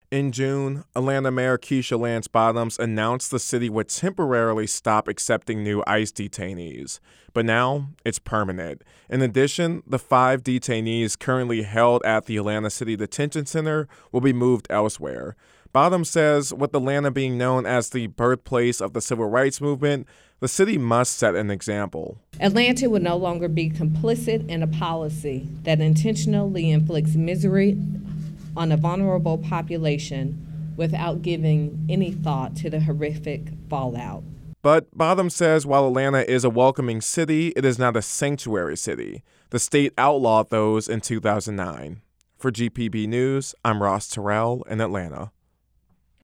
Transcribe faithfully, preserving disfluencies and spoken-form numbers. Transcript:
In June, Atlanta Mayor Keisha Lance Bottoms announced the city would temporarily stop accepting new ICE detainees, but now it's permanent. In addition, the five detainees currently held at the Atlanta City Detention Center will be moved elsewhere. Bottoms says, with Atlanta being known as the birthplace of the civil rights movement, the city must set an example. Atlanta will no longer be complicit in a policy that intentionally inflicts misery on a vulnerable population without giving any thought to the horrific fallout. But Bottoms says while Atlanta is a welcoming city, it is not a sanctuary city. The state outlawed those in two thousand nine. For G P B News, I'm Ross Terrell in Atlanta.